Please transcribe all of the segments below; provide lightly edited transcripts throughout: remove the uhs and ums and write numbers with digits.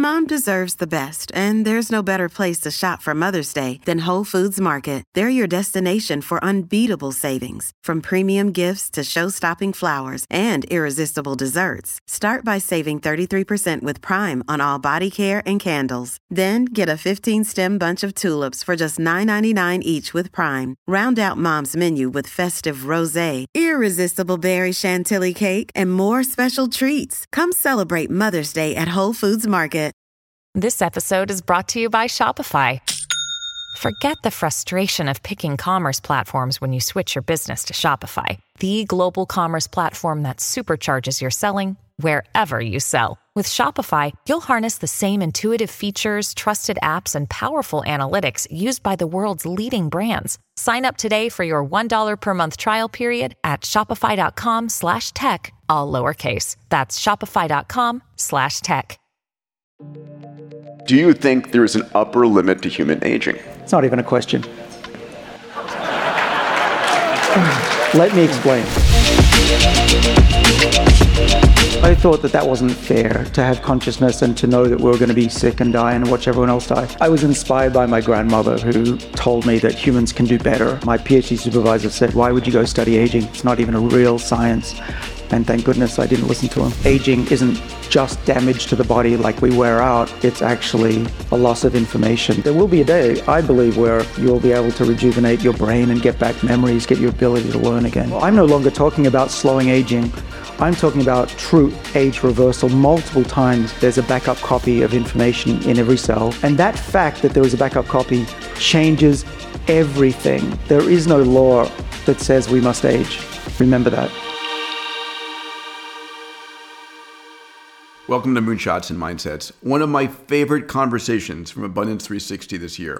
Mom deserves the best, and there's no better place to shop for Mother's Day than Whole Foods Market. They're your destination for unbeatable savings, from premium gifts to show-stopping flowers and irresistible desserts. Start by saving 33% with Prime on all body care and candles. Then get a 15-stem bunch of tulips for just $9.99 each with Prime. Round out Mom's menu with festive rosé, irresistible berry chantilly cake, and more special treats. Come celebrate Mother's Day at Whole Foods Market. This episode is brought to you by Shopify. Forget the frustration of picking commerce platforms when you switch your business to Shopify, the global commerce platform that supercharges your selling wherever you sell. With Shopify, you'll harness the same intuitive features, trusted apps, and powerful analytics used by the world's leading brands. Sign up today for your $1 per month trial period at shopify.com/tech, all lowercase. That's shopify.com/tech. Do you think there is an upper limit to human aging? It's not even a question. Let me explain. I thought that wasn't fair, to have consciousness and to know that we were going to be sick and die and watch everyone else die. I was inspired by my grandmother, who told me that humans can do better. My PhD supervisor said, "Why would you go study aging? It's not even a real science." And thank goodness I didn't listen to him. Aging isn't just damage to the body like we wear out. It's actually a loss of information. There will be a day, I believe, where you'll be able to rejuvenate your brain and get back memories, get your ability to learn again. I'm no longer talking about slowing aging. I'm talking about true age reversal. Multiple times there's a backup copy of information in every cell. And that fact that there is a backup copy changes everything. There is no law that says we must age. Remember that. Welcome to Moonshots and Mindsets. One of my favorite conversations from Abundance 360 this year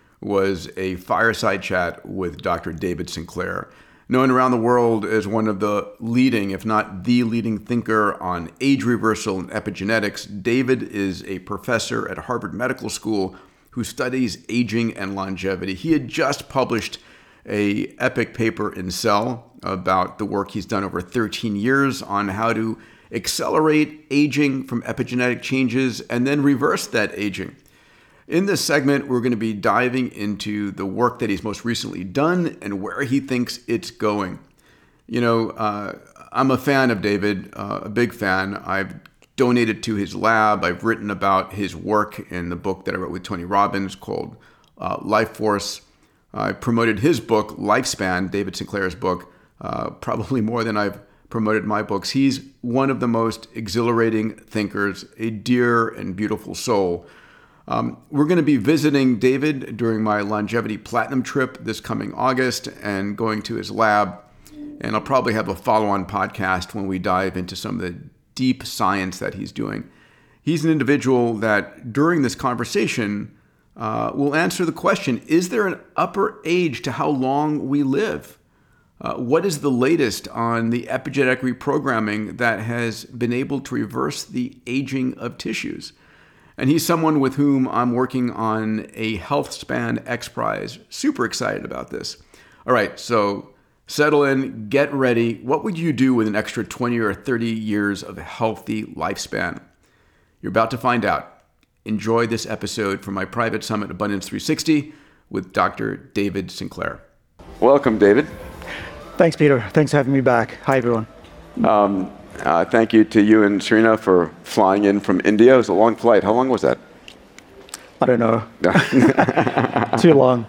was a fireside chat with Dr. David Sinclair, known around the world as one of the leading, if not the leading thinker on age reversal and epigenetics. David is a professor at Harvard Medical School who studies aging and longevity. He had just published an epic paper in Cell about the work he's done over 13 years on how to accelerate aging from epigenetic changes and then reverse that aging. In this segment, we're going to be diving into the work that he's most recently done and where he thinks it's going. You know, I'm a fan of David, a big fan. I've donated to his lab. I've written about his work in the book that I wrote with Tony Robbins called Life Force. I promoted his book, Lifespan, David Sinclair's book, probably more than I've promoted my books. He's one of the most exhilarating thinkers, a dear and beautiful soul. We're going to be visiting David during my Longevity Platinum trip this coming August and going to his lab. And I'll probably have a follow-on podcast when we dive into some of the deep science that he's doing. He's an individual that during this conversation will answer the question, is there an upper age to how long we live? What is the latest on the epigenetic reprogramming that has been able to reverse the aging of tissues? And he's someone with whom I'm working on a HealthSpan X Prize. Super excited about this. All right, so settle in, get ready. What would you do with an extra 20 or 30 years of a healthy lifespan? You're about to find out. Enjoy this episode from my private summit, Abundance 360, with Dr. David Sinclair. Welcome, David. Thanks, Peter. Thanks for having me back. Hi, everyone. Thank you to you and Serena for flying in from India. It was a long flight. How long was that? I don't know. Too long.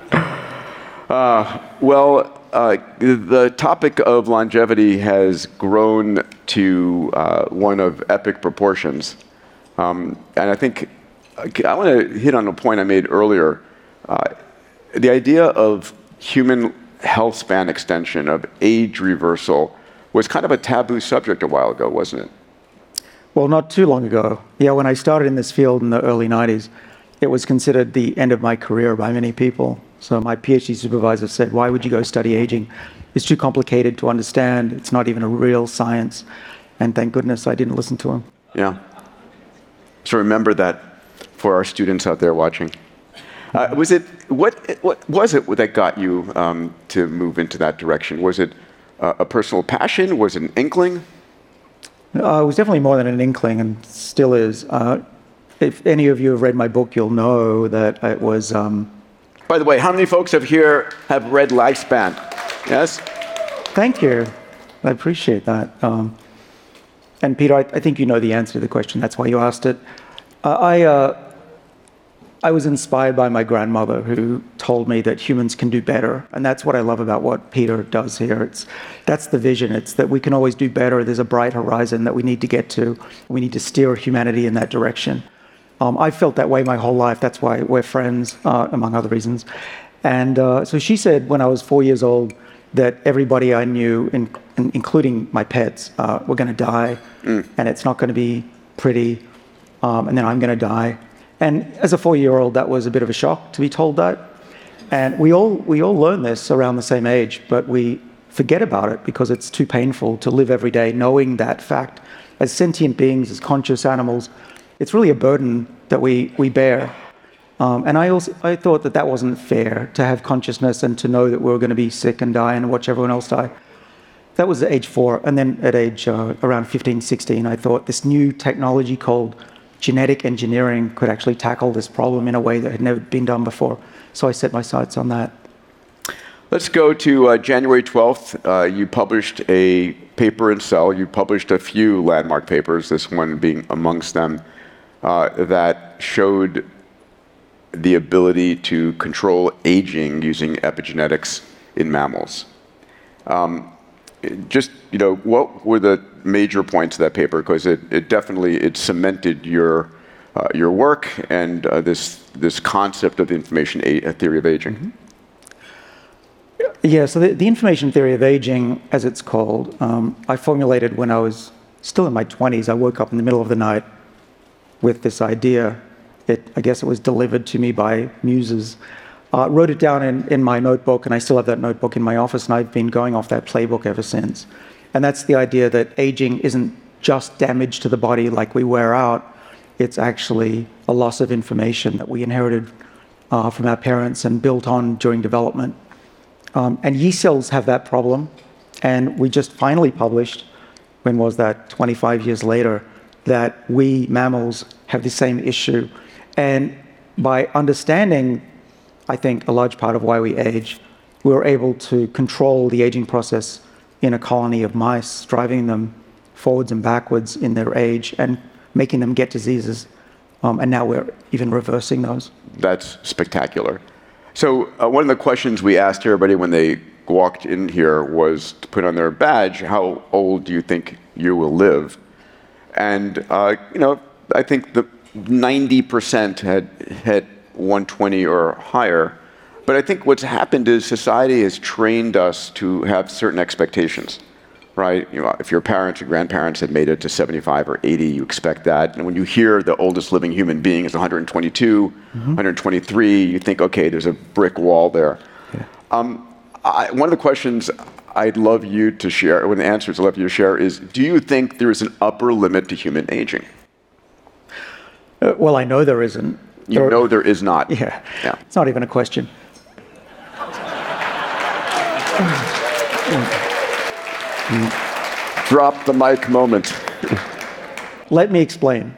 The topic of longevity has grown to one of epic proportions. And I think I want to hit on a point I made earlier. The idea of human health span extension, of age reversal, was kind of a taboo subject a while ago, wasn't it? Well, not too long ago. Yeah, when I started in this field in the early 90s, it was considered the end of my career by many people. So my PhD supervisor said, "Why would you go study aging? It's too complicated to understand. It's not even a real science." And thank goodness I didn't listen to him. Yeah. So remember that for our students out there watching. What was it that got you to move into that direction? Was it a personal passion? Was it an inkling? It was definitely more than an inkling, and still is. If any of you have read my book, you'll know that it was... By the way, how many folks have read Lifespan? Yes? Thank you. I appreciate that. And Peter, I think you know the answer to the question. That's why you asked it. I was inspired by my grandmother, who told me that humans can do better. And that's what I love about what Peter does here. That's the vision. It's that we can always do better. There's a bright horizon that we need to get to. We need to steer humanity in that direction. I've felt that way my whole life. That's why we're friends, among other reasons. And so she said when I was 4 years old that everybody I knew, including my pets, were going to die. And it's not going to be pretty. And then I'm going to die. And as a 4-year-old, that was a bit of a shock to be told that. And we all learn this around the same age, but we forget about it because it's too painful to live every day knowing that fact. As sentient beings, as conscious animals, it's really a burden that we bear. And I thought that wasn't fair to have consciousness and to know that we were going to be sick and die and watch everyone else die. That was at age 4. And then at age around 15, 16, I thought this new technology called genetic engineering could actually tackle this problem in a way that had never been done before. So I set my sights on that. Let's go to January 12th. You published a paper in Cell. You published a few landmark papers, this one being amongst them, that showed the ability to control aging using epigenetics in mammals. What were the major points of that paper? Because it definitely cemented your work and this concept of the information theory of aging. Mm-hmm. Yeah, so the information theory of aging, as it's called, I formulated when I was still in my 20s. I woke up in the middle of the night with this idea. I guess it was delivered to me by muses. Wrote it down in my notebook, and I still have that notebook in my office, and I've been going off that playbook ever since. And that's the idea that aging isn't just damage to the body like we wear out. It's actually a loss of information that we inherited from our parents and built on during development. And yeast cells have that problem. And we just finally published, when was that, 25 years later, that we mammals have the same issue. And by understanding, I think, a large part of why we age, we were able to control the aging process in a colony of mice, driving them forwards and backwards in their age and making them get diseases. And now we're even reversing those. That's spectacular. So one of the questions we asked everybody when they walked in here was to put on their badge, how old do you think you will live? And, I think the 90% had hit 120 or higher. But I think what's happened is society has trained us to have certain expectations, right? If your parents or grandparents had made it to 75 or 80, you expect that. And when you hear the oldest living human being is 122, 123, you think, okay, there's a brick wall there. Yeah. One of the questions I'd love you to share, one of the answers I'd love you to share is, do you think there is an upper limit to human aging? Well, I know there isn't. You know there is not. Yeah. It's not even a question. Drop the mic moment. Let me explain.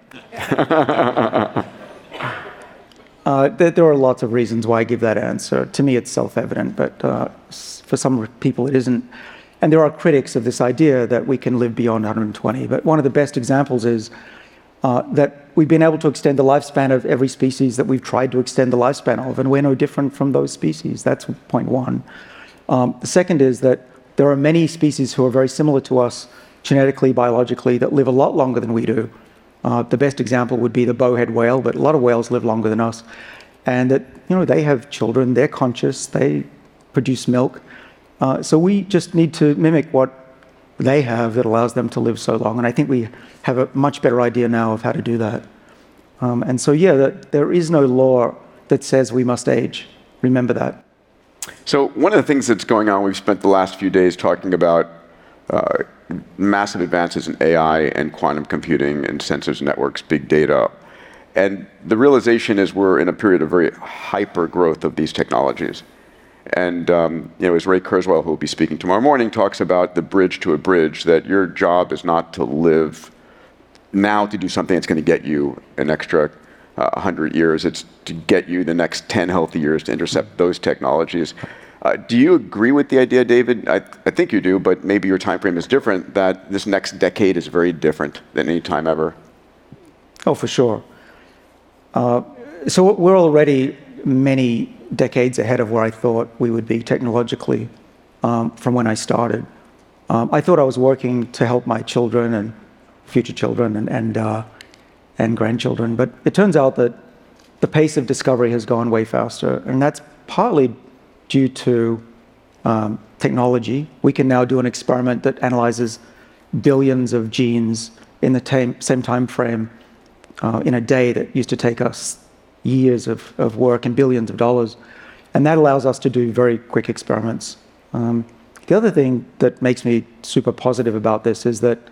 There are lots of reasons why I give that answer. To me, it's self-evident, but for some people, it isn't. And there are critics of this idea that we can live beyond 120. But one of the best examples is that we've been able to extend the lifespan of every species that we've tried to extend the lifespan of, and we're no different from those species. That's point one. The second is that there are many species who are very similar to us genetically, biologically, that live a lot longer than we do. The best example would be the bowhead whale, but a lot of whales live longer than us. And that, they have children, they're conscious, they produce milk. So we just need to mimic what they have that allows them to live so long. And I think we have a much better idea now of how to do that. And so, there is no law that says we must age. Remember that. So one of the things that's going on, we've spent the last few days talking about massive advances in AI and quantum computing and sensors and networks, big data. And the realization is we're in a period of very hyper growth of these technologies. And as Ray Kurzweil, who will be speaking tomorrow morning, talks about the bridge to a bridge, that your job is not to live now to do something that's going to get you an extra 100 years. It's to get you the next 10 healthy years to intercept those technologies. Do you agree with the idea, David? I think you do, but maybe your time frame is different, that this next decade is very different than any time ever. Oh, for sure. So we're already many decades ahead of where I thought we would be technologically from when I started. I thought I was working to help my children and future children and grandchildren, but it turns out that the pace of discovery has gone way faster, and that's partly due to technology. We can now do an experiment that analyzes billions of genes in the same time frame in a day that used to take us years of work and billions of dollars. And that allows us to do very quick experiments. The other thing that makes me super positive about this is that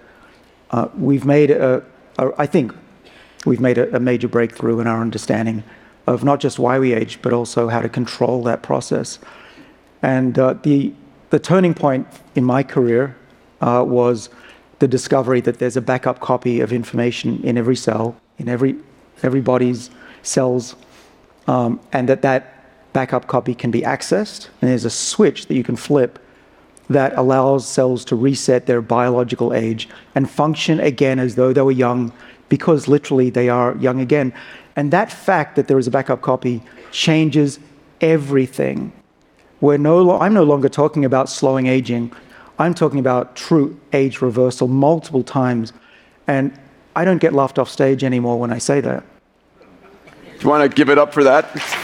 I think we've made a major breakthrough in our understanding of not just why we age, but also how to control that process. And the turning point in my career was the discovery that there's a backup copy of information in every cell, in every body's cells, and that backup copy can be accessed. And there's a switch that you can flip that allows cells to reset their biological age and function again as though they were young, because literally they are young again. And that fact that there is a backup copy changes everything. I'm no longer talking about slowing aging. I'm talking about true age reversal multiple times. And I don't get laughed off stage anymore when I say that. Do you want to give it up for that?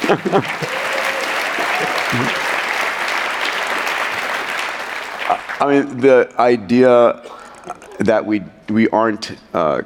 I mean, the idea that we aren't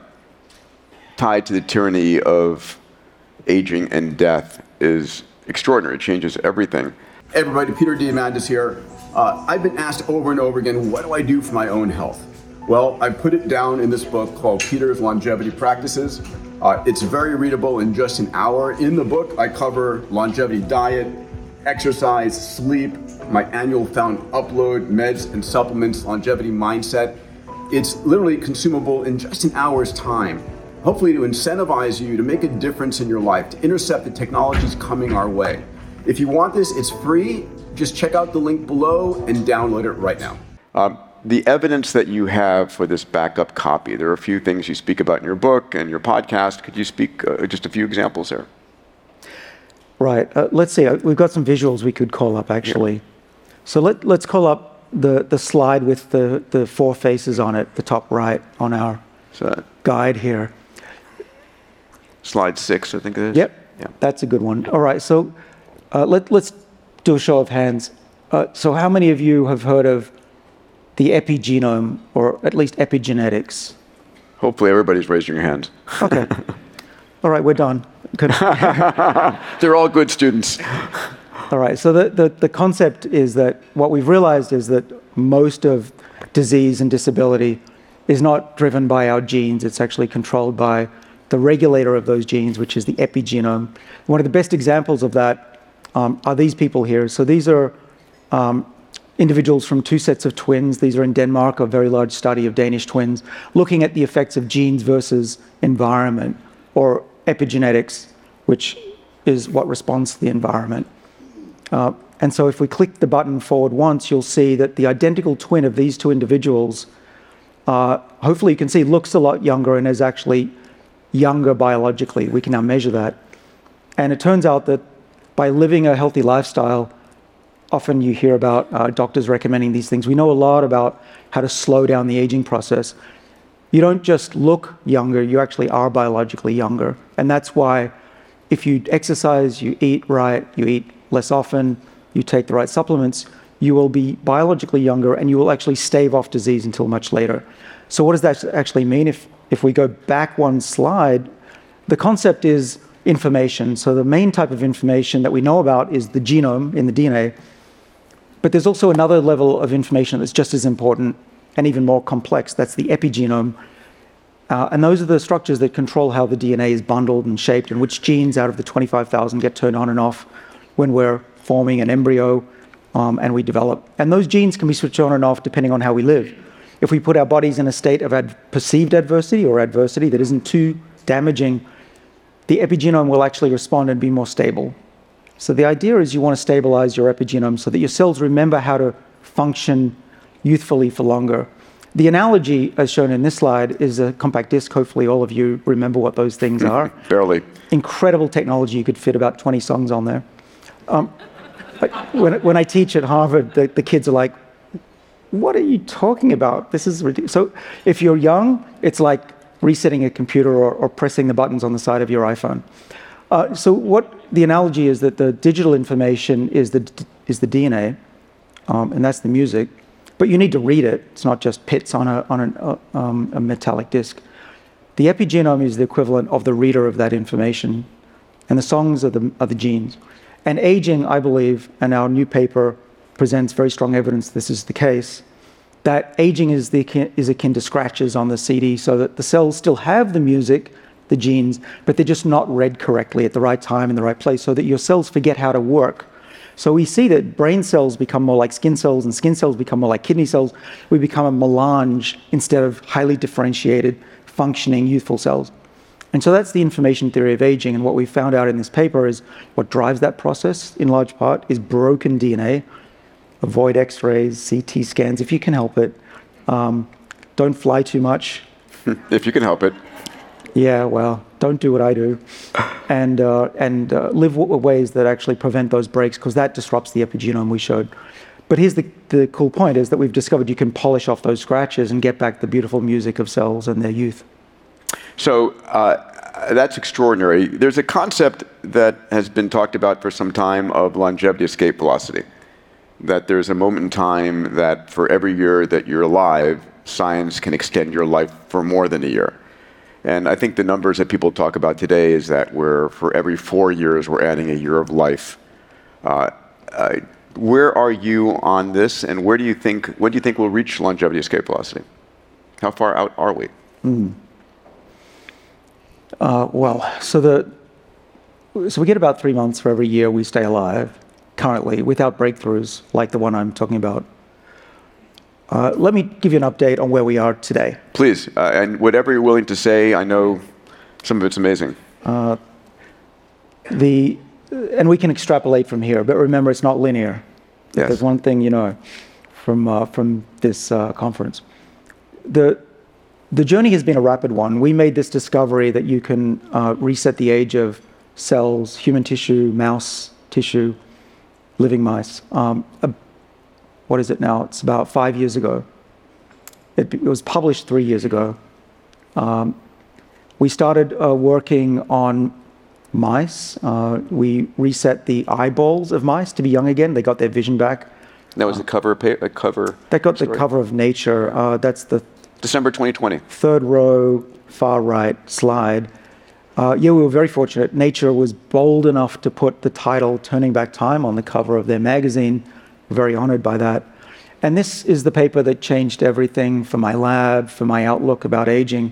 tied to the tyranny of aging and death is extraordinary. It changes everything. Hey everybody, Peter Diamandis here. I've been asked over and over again, what do I do for my own health? Well, I put it down in this book called Peter's Longevity Practices. It's very readable in just an hour. In the book, I cover longevity diet, exercise, sleep, my annual found upload, meds and supplements, longevity mindset. It's literally consumable in just an hour's time. Hopefully to incentivize you to make a difference in your life, to intercept the technologies coming our way. If you want this, it's free. Just check out the link below and download it right now. The evidence that you have for this backup copy, there are a few things you speak about in your book and your podcast. Could you speak just a few examples there? Right. Let's see. We've got some visuals we could call up, actually. Yeah. So let's call up the slide with the four faces on it, the top right on our guide here. Slide 6, I think it is. Yep. Yeah. That's a good one. All right. So let's do a show of hands. So how many of you have heard of the epigenome, or at least epigenetics? Hopefully everybody's raising your hands. Okay. All right, we're done. They're all good students. All right, so the concept is that what we've realized is that most of disease and disability is not driven by our genes. It's actually controlled by the regulator of those genes, which is the epigenome. One of the best examples of that are these people here. So these are individuals from two sets of twins. These are in Denmark, a very large study of Danish twins, looking at the effects of genes versus environment, or epigenetics, which is what responds to the environment. And so if we click the button forward once, you'll see that the identical twin of these two individuals, hopefully you can see, looks a lot younger and is actually younger biologically. We can now measure that. And it turns out that by living a healthy lifestyle, often you hear about doctors recommending these things. We know a lot about how to slow down the aging process. You don't just look younger, you actually are biologically younger. And that's why if you exercise, you eat right, you eat less often, you take the right supplements, you will be biologically younger and you will actually stave off disease until much later. So what does that actually mean? If we go back one slide, the concept is information. So the main type of information that we know about is the genome in the DNA. But there's also another level of information that's just as important and even more complex. That's the epigenome. And those are the structures that control how the DNA is bundled and shaped, and which genes out of the 25,000 get turned on and off when we're forming an embryo and we develop. And those genes can be switched on and off depending on how we live. If we put our bodies in a state of perceived adversity or adversity that isn't too damaging, the epigenome will actually respond and be more stable. So the idea is you want to stabilize your epigenome so that your cells remember how to function youthfully for longer. The analogy, as shown in this slide, is a compact disc. Hopefully all of you remember what those things are. Barely. Incredible technology. You could fit about 20 songs on there. When I teach at Harvard, the kids are like, what are you talking about? This is ridiculous. So if you're young, it's like resetting a computer or pressing the buttons on the side of your iPhone. So what the analogy is that the digital information is the DNA, and that's the music. But you need to read it. It's not just bits on a metallic disc. The epigenome is the equivalent of the reader of that information, and the songs are the genes. And aging, I believe, and our new paper presents very strong evidence this is the case, that aging is akin to scratches on the CD, so that the cells still have the music, the genes, but they're just not read correctly at the right time in the right place, so that your cells forget how to work. So we see that brain cells become more like skin cells, and skin cells become more like kidney cells. We become a melange instead of highly differentiated, functioning, youthful cells. And so that's the information theory of aging, and what we found out in this paper is what drives that process, in large part, is broken DNA. Avoid X-rays, CT scans, if you can help it. Don't fly too much. If you can help it. Yeah, well, don't do what I do. And live ways that actually prevent those breaks, because that disrupts the epigenome we showed. But here's the cool point, is that we've discovered you can polish off those scratches and get back the beautiful music of cells and their youth. So that's extraordinary. There's a concept that has been talked about for some time of longevity escape velocity, that there's a moment in time that for every year that you're alive, science can extend your life for more than a year. And I think the numbers that people talk about today is that for every 4 years, we're adding a year of life. Where are you on this, and when do you think we'll reach longevity escape velocity? How far out are we? So we get about 3 months for every year we stay alive, currently, without breakthroughs like the one I'm talking about. Let me give you an update on where we are today. Please, and whatever you're willing to say, I know some of it's amazing. And we can extrapolate from here, but remember, it's not linear. Yes. There's one thing you know from this conference. The journey has been a rapid one. We made this discovery that you can reset the age of cells, human tissue, mouse tissue, living mice. What is it now? It's about 5 years ago. It was published 3 years ago. We started working on mice. We reset the eyeballs of mice to be young again. They got their vision back. That was the cover. That got the cover of Nature. That's the December 2020. Third row, far right slide. We were very fortunate. Nature was bold enough to put the title "Turning Back Time" on the cover of their magazine. We're very honored by that. And this is the paper that changed everything for my lab, for my outlook about aging.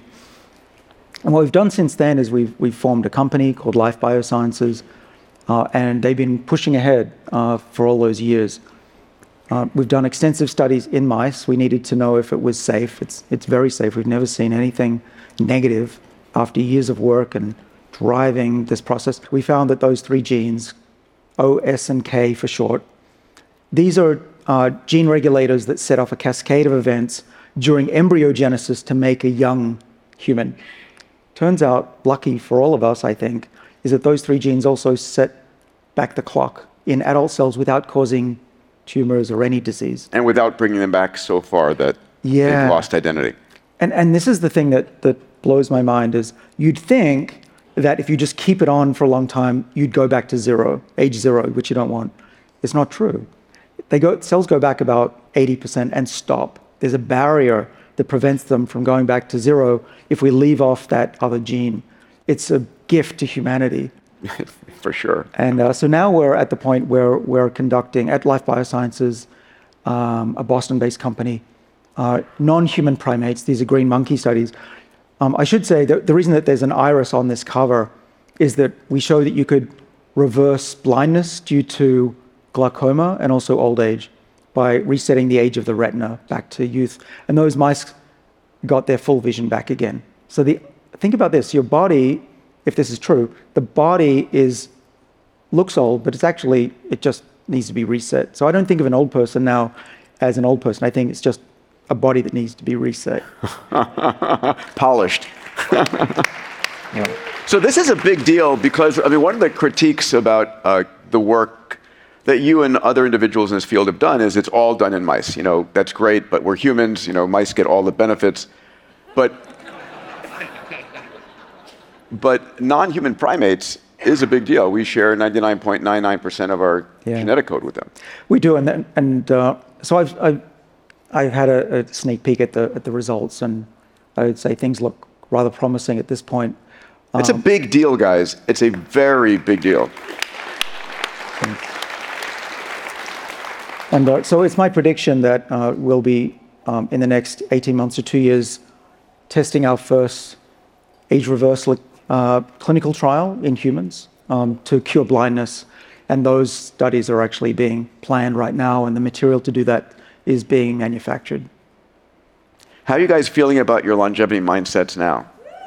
And what we've done since then is we've formed a company called Life Biosciences, and they've been pushing ahead for all those years. We've done extensive studies in mice. We needed to know if it was safe. It's very safe. We've never seen anything negative after years of work and driving this process. We found that those 3 genes, O, S, and K for short, these are gene regulators that set off a cascade of events during embryogenesis to make a young human. Turns out, lucky for all of us, I think, is that those 3 genes also set back the clock in adult cells without causing tumors or any disease. And without bringing them back so far that they've lost identity. And this is the thing that blows my mind, is you'd think that if you just keep it on for a long time, you'd go back to age zero, which you don't want. It's not true. Cells go back about 80% and stop. There's a barrier that prevents them from going back to zero if we leave off that other gene. It's a gift to humanity. For sure. And so now we're at the point where we're conducting, at Life Biosciences, a Boston-based company, non-human primates. These are green monkey studies. I should say that the reason that there's an iris on this cover is that we show that you could reverse blindness due to glaucoma and also old age by resetting the age of the retina back to youth. And those mice got their full vision back again. So think about this. Your body if this is true, the body looks old, but it just needs to be reset. So I don't think of an old person now as an old person. I think it's just a body that needs to be reset. Polished. Yeah. So this is a big deal because, one of the critiques about the work that you and other individuals in this field have done is it's all done in mice. That's great, but we're humans, mice get all the benefits. But non-human primates is a big deal. We share 99.99% of our genetic code with them. We do, so I've had a sneak peek at the results, and I would say things look rather promising at this point. It's a big deal, guys. It's a very big deal. And so it's my prediction that we'll be, in the next 18 months or 2 years, testing our first age reversal clinical trial in humans to cure blindness. And those studies are actually being planned right now, and the material to do that is being manufactured. How are you guys feeling about your longevity mindsets now?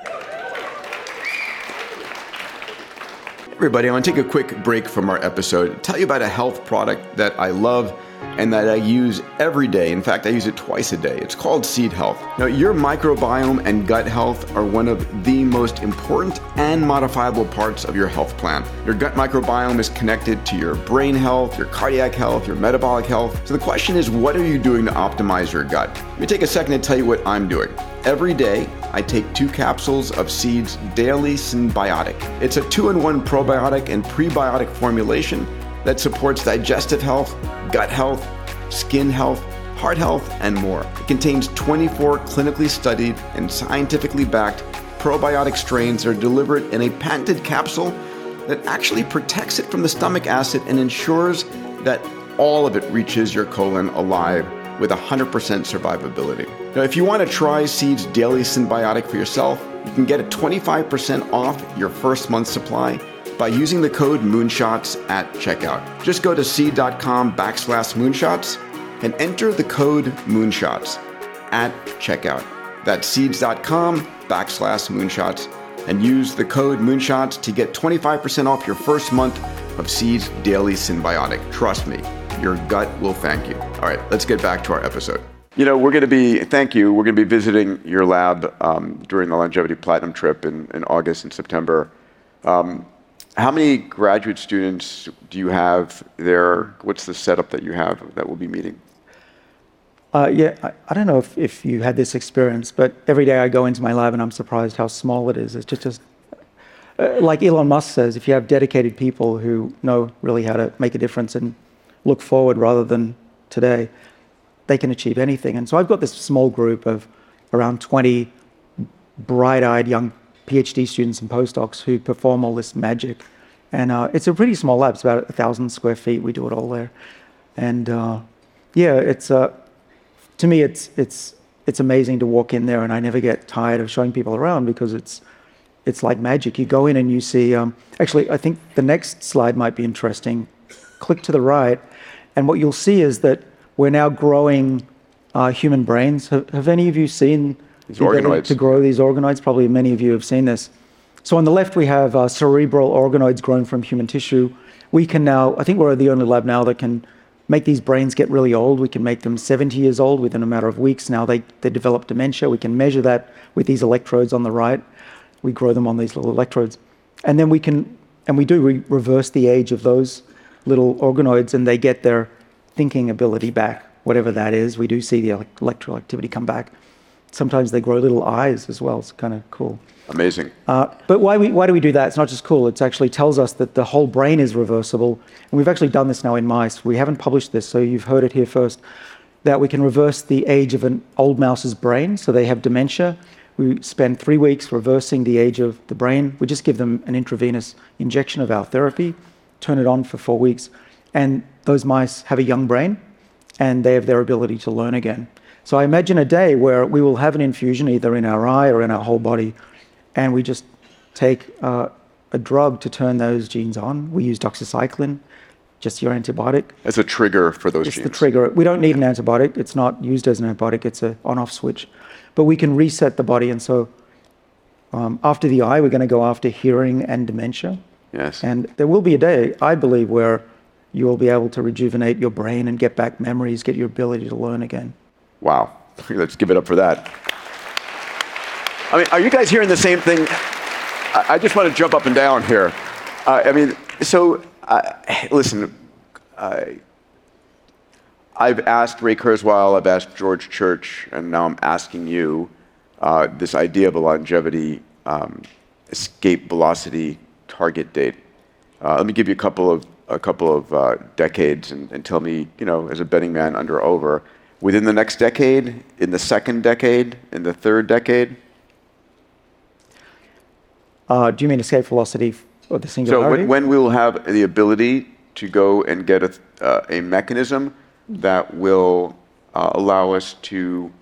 Everybody, I want to take a quick break from our episode, tell you about a health product that I love and that I use every day. In fact, I use it twice a day. It's called Seed Health. Now, your microbiome and gut health are one of the most important and modifiable parts of your health plan. Your gut microbiome is connected to your brain health, your cardiac health, your metabolic health. So the question is, what are you doing to optimize your gut? Let me take a second to tell you what I'm doing. Every day, I take 2 capsules of Seed's Daily Synbiotic. It's a 2-in-1 probiotic and prebiotic formulation that supports digestive health, gut health, skin health, heart health, and more. It contains 24 clinically studied and scientifically backed probiotic strains that are delivered in a patented capsule that actually protects it from the stomach acid and ensures that all of it reaches your colon alive with 100% survivability. Now, if you want to try Seed's Daily Synbiotic for yourself, you can get a 25% off your first month's supply by using the code Moonshots at checkout. Just go to seed.com/moonshots and enter the code Moonshots at checkout. That's seeds.com/moonshots and use the code Moonshots to get 25% off your first month of Seed's Daily Synbiotic. Trust me, your gut will thank you. All right, let's get back to our episode. We're going to be visiting your lab during the Longevity Platinum trip in August and September. How many graduate students do you have there? What's the setup that you have that we'll be meeting? I don't know if you had this experience, but every day I go into my lab and I'm surprised how small it is. It's just like Elon Musk says, if you have dedicated people who know really how to make a difference and look forward rather than today, they can achieve anything. And so I've got this small group of around 20 bright-eyed young PhD students and postdocs who perform all this magic. And it's a pretty small lab. It's about 1,000 square feet. We do it all there. And it's to me, it's amazing to walk in there, and I never get tired of showing people around because it's like magic. You go in and you see, actually, I think the next slide might be interesting. Click to the right, and what you'll see is that we're now growing human brains. Have any of you seen these organoids to grow these organoids? Probably many of you have seen this. So on the left, we have cerebral organoids grown from human tissue. We can now, I think we're the only lab now that can make these brains get really old. We can make them 70 years old within a matter of weeks. Now they develop dementia. We can measure that with these electrodes on the right. We grow them on these little electrodes. And then we reverse the age of those little organoids, and they get their thinking ability back, whatever that is. We do see the electrical activity come back. Sometimes they grow little eyes as well. It's kind of cool. Amazing. But why do we do that? It's not just cool. It actually tells us that the whole brain is reversible. And we've actually done this now in mice. We haven't published this, so you've heard it here first, that we can reverse the age of an old mouse's brain. So they have dementia. We spend 3 weeks reversing the age of the brain. We just give them an intravenous injection of our therapy, turn it on for 4 weeks. And those mice have a young brain, and they have their ability to learn again. So I imagine a day where we will have an infusion either in our eye or in our whole body, and we just take a drug to turn those genes on. We use doxycycline, just your antibiotic. As a trigger for those genes. It's the trigger. We don't need an antibiotic. It's not used as an antibiotic. It's an on-off switch. But we can reset the body. And so After the eye, we're going to go after hearing and dementia. Yes. And there will be a day, I believe, where you will be able to rejuvenate your brain and get back memories, get your ability to learn again. Wow. Let's give it up for that. I mean, are you guys hearing the same thing? I just want to jump up and down here. Listen, I've asked Ray Kurzweil, I've asked George Church, and now I'm asking you this idea of a longevity escape velocity target date. Let me give you a couple of decades and tell me, as a betting man, under or over, within the next decade, in the second decade, in the third decade? Do you mean escape velocity or the singularity? So when we will have the ability to go and get a mechanism that will allow us to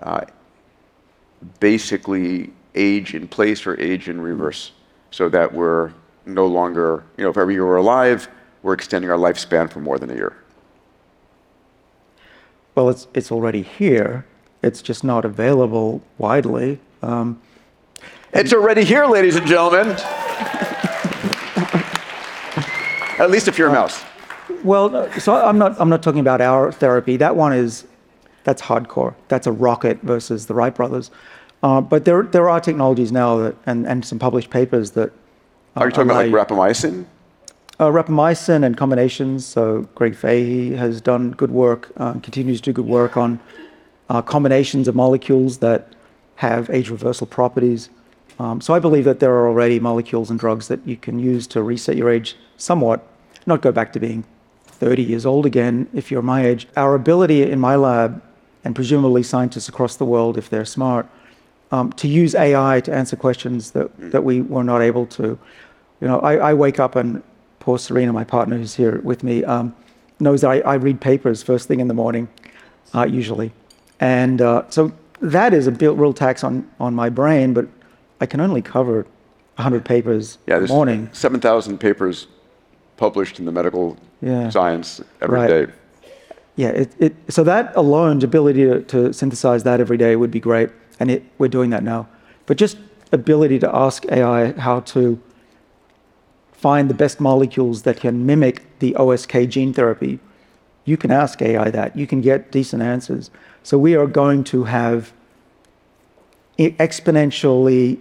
basically age in place or age in reverse, so that we're no longer, if every year we're alive, we're extending our lifespan for more than a year. Well, it's already here. It's just not available widely. It's already here, ladies and gentlemen. At least if you're a mouse. Well, so I'm not talking about our therapy. That's hardcore. That's a rocket versus the Wright brothers. But there are technologies now and some published papers that. Are you talking about like rapamycin? Rapamycin and combinations. So Greg Fahey has done good work, continues to do good work on combinations of molecules that have age reversal properties. So I believe that there are already molecules and drugs that you can use to reset your age somewhat, not go back to being 30 years old again if you're my age. Our ability in my lab, and presumably scientists across the world if they're smart, to use AI to answer questions that we were not able to. I wake up and poor Serena, my partner who's here with me, knows that I read papers first thing in the morning, usually. And so that is a real tax on my brain, but I can only cover 100 papers a morning. 7,000 papers published in the medical science every day. Yeah, so that alone's ability to synthesize that every day would be great, and we're doing that now. But just ability to ask AI how to find the best molecules that can mimic the OSK gene therapy, you can ask AI that. You can get decent answers. So we are going to have exponential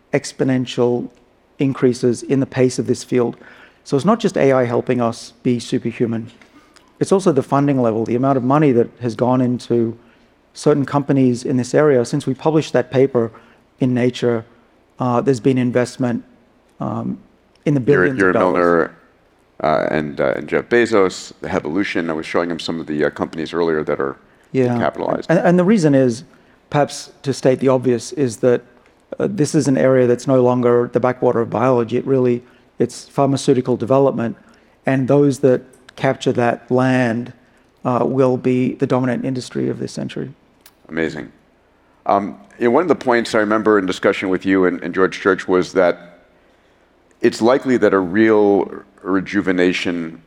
increases in the pace of this field. So it's not just AI helping us be superhuman. It's also the funding level, the amount of money that has gone into certain companies in this area. Since we published that paper in Nature, there's been investment in the billions of dollars. Milner and Jeff Bezos, the Evolution. I was showing him some of the companies earlier that are capitalized. And the reason is, perhaps to state the obvious, is that this is an area that's no longer the backwater of biology. It's pharmaceutical development, and those that capture that land will be the dominant industry of this century. Amazing. One of the points I remember in discussion with you and George Church was that it's likely that a real rejuvenation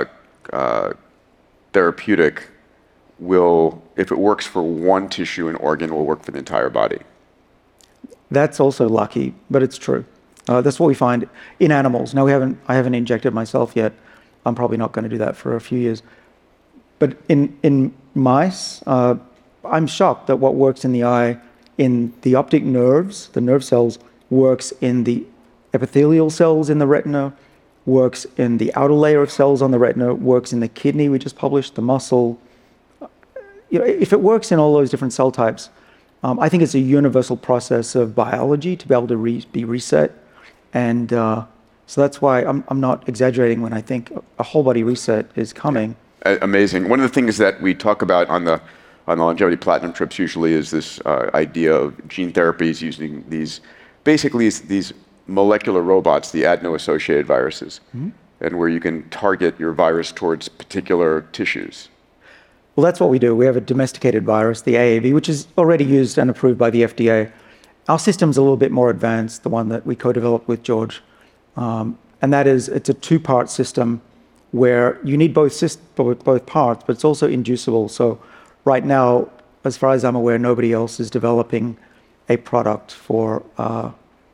therapeutic will, if it works for one tissue and organ, will work for the entire body. That's also lucky, but it's true. That's what we find in animals. Now, I haven't injected myself yet. I'm probably not going to do that for a few years. But in mice, I'm shocked that what works in the eye, in the optic nerves, the nerve cells, works in the epithelial cells in the retina, works in the outer layer of cells on the retina, works in the kidney we just published, the muscle. If it works in all those different cell types, I think it's a universal process of biology to be able to be reset. And so that's why I'm not exaggerating when I think a whole body reset is coming. Amazing. One of the things that we talk about on the Longevity Platinum trips usually is this idea of gene therapies using these molecular robots, the adeno-associated viruses, and where you can target your virus towards particular tissues. Well, that's what we do. We have a domesticated virus, the AAV, which is already used and approved by the FDA. Our system's a little bit more advanced, the one that we co-developed with George. And that is, it's a two-part system where you need both parts, but it's also inducible. So right now, as far as I'm aware, nobody else is developing a product for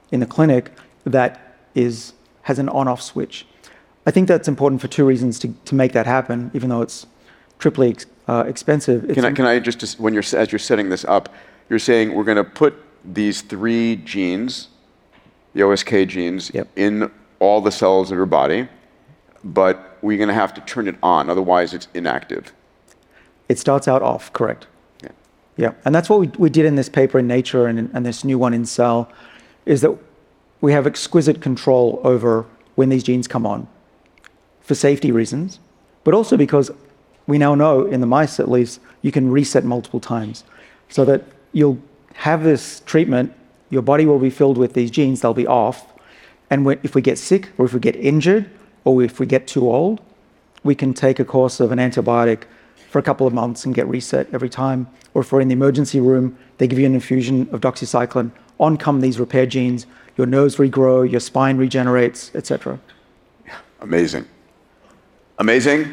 in the clinic that has an on-off switch. I think that's important for two reasons to make that happen, even though it's triply expensive. Can I just as you're setting this up, you're saying we're going to put these 3 genes, the OSK genes, in all the cells of your body, but we're going to have to turn it on, otherwise it's inactive. It starts out off, correct. Yeah, and that's what we did in this paper in Nature and this new one in Cell, is that we have exquisite control over when these genes come on for safety reasons, but also because we now know, in the mice at least, you can reset multiple times so that you'll have this treatment, your body will be filled with these genes, they'll be off, and if we get sick or if we get injured or if we get too old, we can take a course of an antibiotic for a couple of months and get reset every time. Or if we're in the emergency room, they give you an infusion of doxycycline, on come these repair genes, your nerves regrow, your spine regenerates, etc. Amazing. Amazing.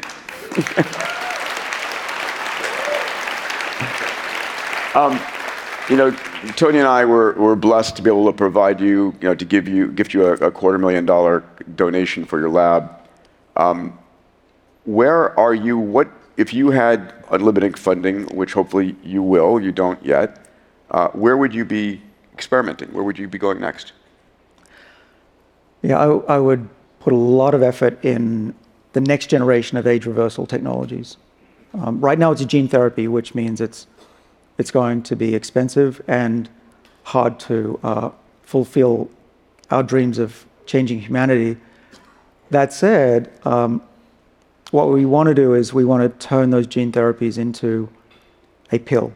Tony and I were blessed to be able to provide you, to gift you a $250,000 donation for your lab. Where are you? If you had unlimited funding, which hopefully you will, you don't yet, where would you be experimenting? Where would you be going next? Yeah, I would put a lot of effort in the next generation of age reversal technologies. Right now it's a gene therapy, which means it's going to be expensive and hard to fulfill our dreams of changing humanity. That said, what we want to do is we want to turn those gene therapies into a pill.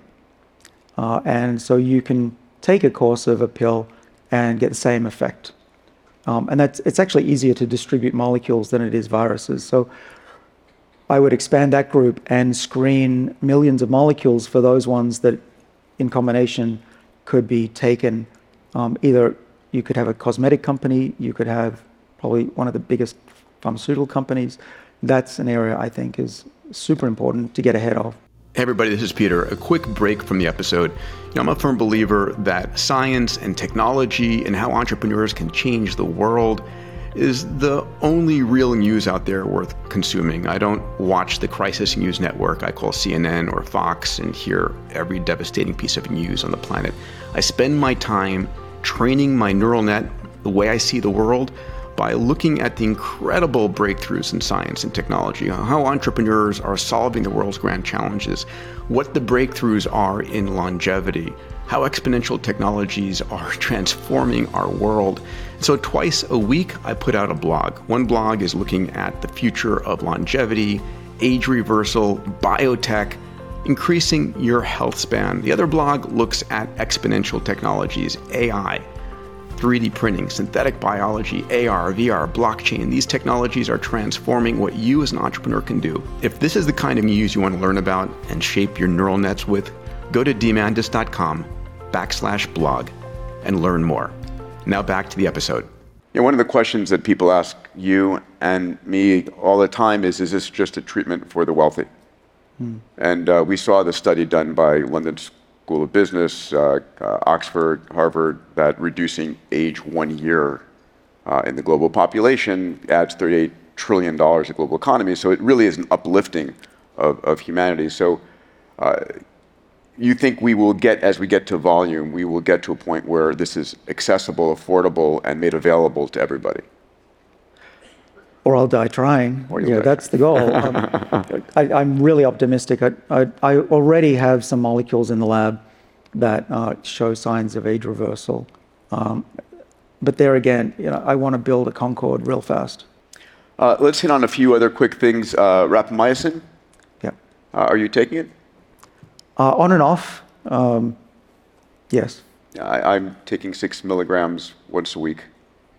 And so you can take a course of a pill and get the same effect. And it's actually easier to distribute molecules than it is viruses. So I would expand that group and screen millions of molecules for those ones that in combination could be taken. Either you could have a cosmetic company, you could have probably one of the biggest pharmaceutical companies. That's an area I think is super important to get ahead of. Hey everybody, this is Peter. A quick break from the episode. I'm a firm believer that science and technology and how entrepreneurs can change the world is the only real news out there worth consuming. I don't watch the crisis news network I call CNN or Fox and hear every devastating piece of news on the planet. I spend my time training my neural net the way I see the world by looking at the incredible breakthroughs in science and technology, how entrepreneurs are solving the world's grand challenges, what the breakthroughs are in longevity, how exponential technologies are transforming our world. So twice a week, I put out a blog. One blog is looking at the future of longevity, age reversal, biotech, increasing your health span. The other blog looks at exponential technologies, AI, 3D printing, synthetic biology, AR, VR, blockchain. These technologies are transforming what you as an entrepreneur can do. If this is the kind of news you want to learn about and shape your neural nets with, go to demandis.com/blog and learn more. Now back to the episode. One of the questions that people ask you and me all the time is this just a treatment for the wealthy? And we saw the study done by London School of Business, Oxford, Harvard, that reducing age 1 year in the global population adds $38 trillion to the global economy. So it really is an uplifting of humanity. So you think we will get, as we get to volume, we will get to a point where this is accessible, affordable, and made available to everybody? Or I'll die trying. That's the goal. I'm really optimistic. I already have some molecules in the lab that show signs of age reversal. But there again, I want to build a Concorde real fast. Let's hit on a few other quick things. Rapamycin? Yeah. Are you taking it? On and off, yes. I'm taking 6 milligrams once a week.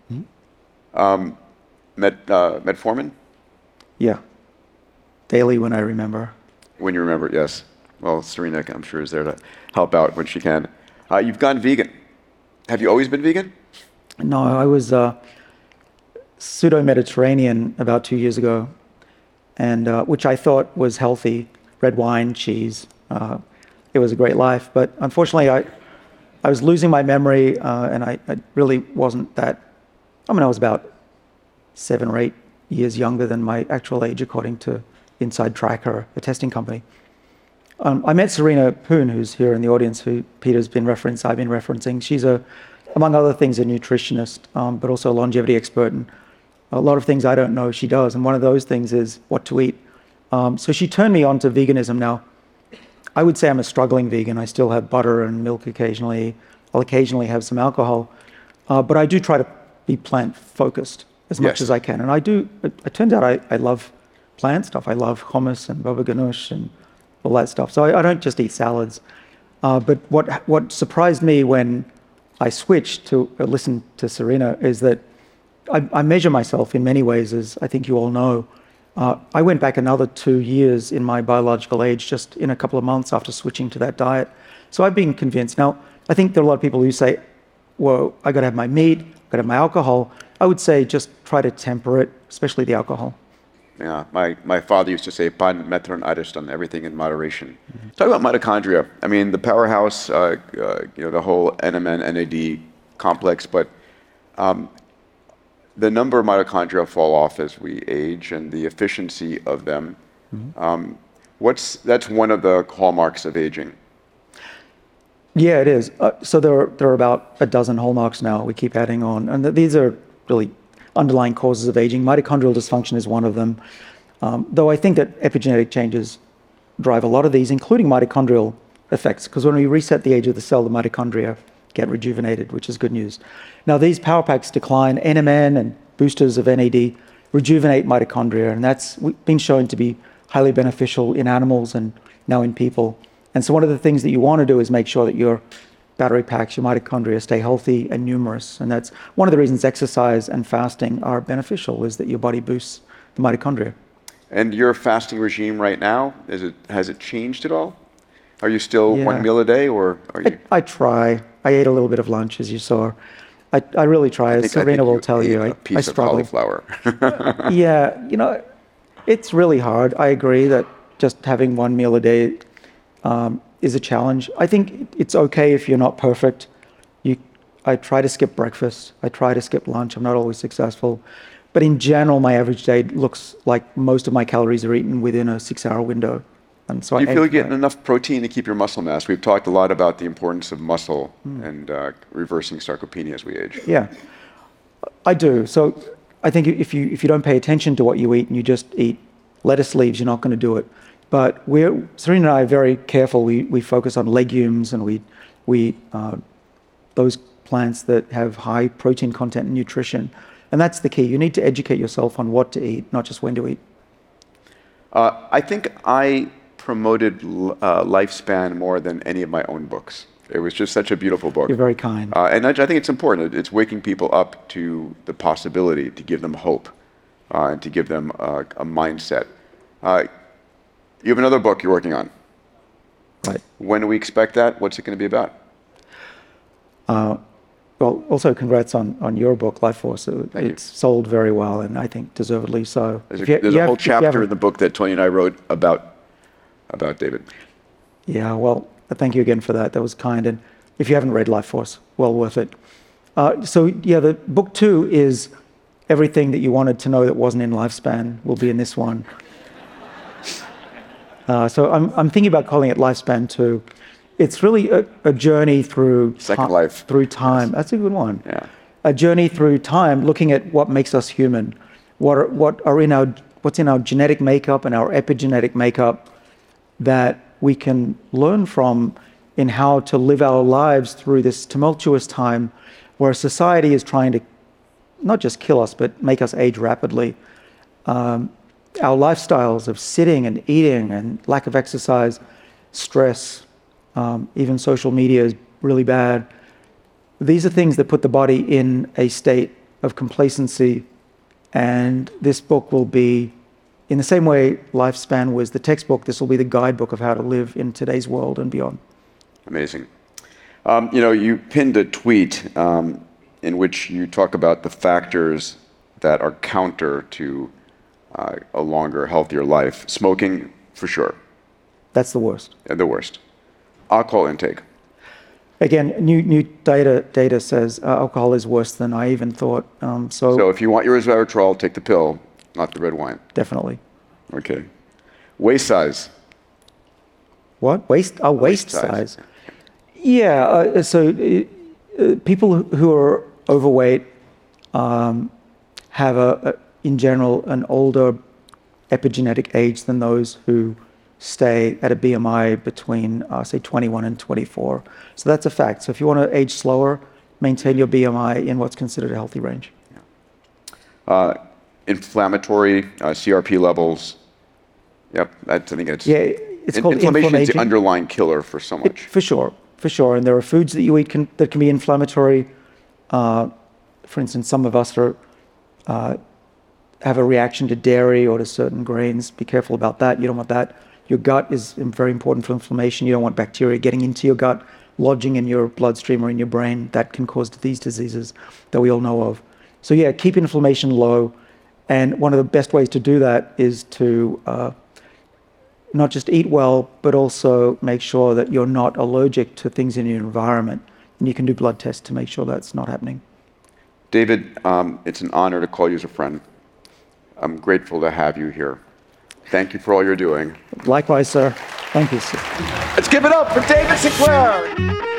Metformin? Yeah. Daily when I remember. When you remember, yes. Well, Serena, I'm sure, is there to help out when she can. You've gone vegan. Have you always been vegan? No, I was pseudo-Mediterranean about 2 years ago, and which I thought was healthy. Red wine, cheese. It was a great life. But unfortunately, I was losing my memory, and I really wasn't that. I mean, I was about 7 or 8 years younger than my actual age, according to Inside Tracker, a testing company. I met Serena Poon, who's here in the audience, who Peter's been referenced, I've been referencing. She's among other things, a nutritionist, but also a longevity expert. And a lot of things I don't know she does. And one of those things is what to eat. So she turned me on to veganism. Now, I would say I'm a struggling vegan. I still have butter and milk occasionally. I'll occasionally have some alcohol. But I do try to be plant-focused as much as I can. And I do, it turns out I love plant stuff. I love hummus and baba ganoush and all that stuff. So I don't just eat salads. But what surprised me when I switched to listen to Serena is that I measure myself in many ways, as I think you all know. I went back another 2 years in my biological age just in a couple of months after switching to that diet. So I've been convinced. Now, I think there are a lot of people who say, well, I got to have my meat, got to have my alcohol. I would say just try to temper it, especially the alcohol. Yeah, my father used to say, pan metron ariston, everything in moderation. Mm-hmm. Talk about mitochondria. I mean, the powerhouse, the whole NMN, NAD complex, but the number of mitochondria fall off as we age and the efficiency of them. Mm-hmm. That's one of the hallmarks of aging. Yeah, it is. So there are about a dozen hallmarks now we keep adding on. And these are really underlying causes of aging. Mitochondrial dysfunction is one of them. Though I think that epigenetic changes drive a lot of these, including mitochondrial effects, because when we reset the age of the cell, the mitochondria get rejuvenated, which is good news. Now, these power packs decline. NMN and boosters of NAD rejuvenate mitochondria, and that's been shown to be highly beneficial in animals and now in people. And so one of the things that you want to do is make sure that your battery packs, your mitochondria, stay healthy and numerous. And that's one of the reasons exercise and fasting are beneficial, is that your body boosts the mitochondria. And your fasting regime right now, has it changed at all? Are you still one meal a day, or are you? I try. I ate a little bit of lunch, as you saw. I really try. As Serena will tell you, I struggle. Of cauliflower. Yeah, it's really hard. I agree that just having one meal a day is a challenge. I think it's okay if you're not perfect. I try to skip breakfast. I try to skip lunch. I'm not always successful. But in general, my average day looks like most of my calories are eaten within a 6-hour window. And so do you feel you're getting enough protein to keep your muscle mass? We've talked a lot about the importance of muscle and reversing sarcopenia as we age. Yeah, I do. So I think if you don't pay attention to what you eat and you just eat lettuce leaves, you're not going to do it. But Serena and I are very careful. We focus on legumes, and we eat those plants that have high protein content and nutrition. And that's the key. You need to educate yourself on what to eat, not just when to eat. I think I promoted Lifespan more than any of my own books. It was just such a beautiful book. You're very kind. And I think it's important. It's waking people up to the possibility, to give them hope, and to give them a mindset. You have another book you're working on. Right. When do we expect that? What's it going to be about? Well, also congrats on your book, Life Force. It's sold very well, and I think deservedly so. There's a whole chapter in the book that Tony and I wrote about David. Yeah, well, thank you again for that. That was kind. And if you haven't read Life Force, well worth it. The book 2 is everything that you wanted to know that wasn't in Lifespan will be in this one. So I'm thinking about calling it Lifespan 2. It's really a journey through life. Through time. Yes. That's a good one. Yeah. A journey through time, looking at what makes us human, what's in our genetic makeup and our epigenetic makeup that we can learn from in how to live our lives through this tumultuous time where society is trying to not just kill us, but make us age rapidly. Our lifestyles of sitting and eating and lack of exercise, stress, even social media is really bad. These are things that put the body in a state of complacency, and this book will be, in the same way Lifespan was the textbook, this will be the guidebook of how to live in today's world and beyond. Amazing. You pinned a tweet in which you talk about the factors that are counter to a longer, healthier life. Smoking, for sure. That's the worst. The worst. Alcohol intake. Again, new data says alcohol is worse than I even thought. So if you want your resveratrol, take the pill, not the red wine. Definitely. Okay. Waist size. What? Waist size. Yeah. People who are overweight have in general, an older epigenetic age than those who stay at a BMI between, say, 21 and 24. So that's a fact. So if you want to age slower, maintain your BMI in what's considered a healthy range. Inflammatory, CRP levels. Yep, I think it's... Yeah, it's called inflammation is the underlying killer for so much. For sure. And there are foods that you eat that can be inflammatory. For instance, some of us have a reaction to dairy or to certain grains. Be careful about that. You don't want that. Your gut is very important for inflammation. You don't want bacteria getting into your gut, lodging in your bloodstream or in your brain. That can cause these diseases that we all know of. So yeah, keep inflammation low. And one of the best ways to do that is to not just eat well, but also make sure that you're not allergic to things in your environment. And you can do blood tests to make sure that's not happening. David, it's an honor to call you as a friend. I'm grateful to have you here. Thank you for all you're doing. Likewise, sir. Thank you, sir. Let's give it up for David Sinclair.